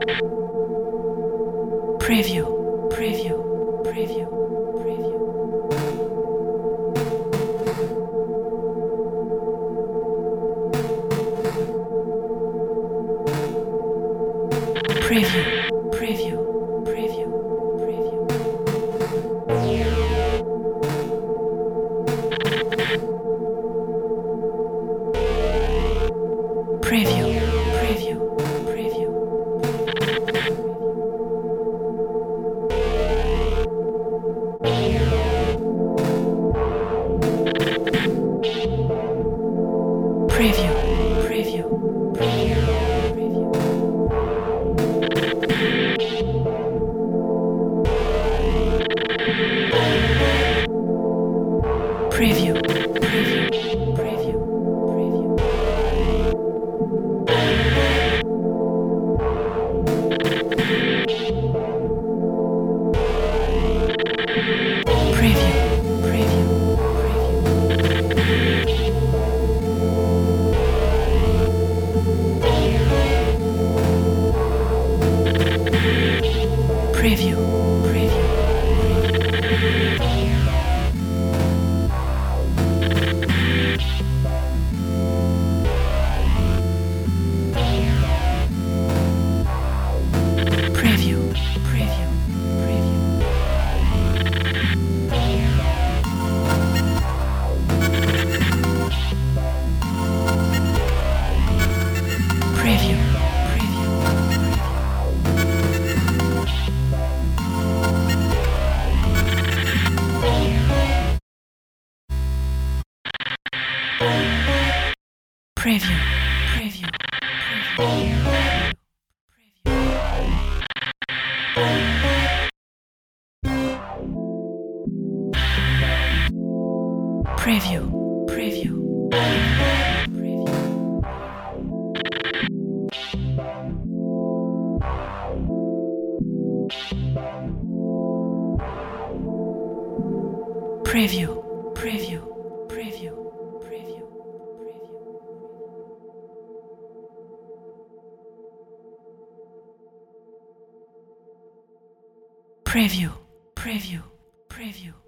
Preview, preview, preview, preview. Preview, preview, preview, preview. Preview, preview, preview. Preview, preview, preview, preview. Preview, preview, preview, preview. Preview, preview, preview, preview, preview, preview, preview. Preview, preview, preview, preview, preview, preview, preview, preview, preview, preview, preview. Preview, preview, preview.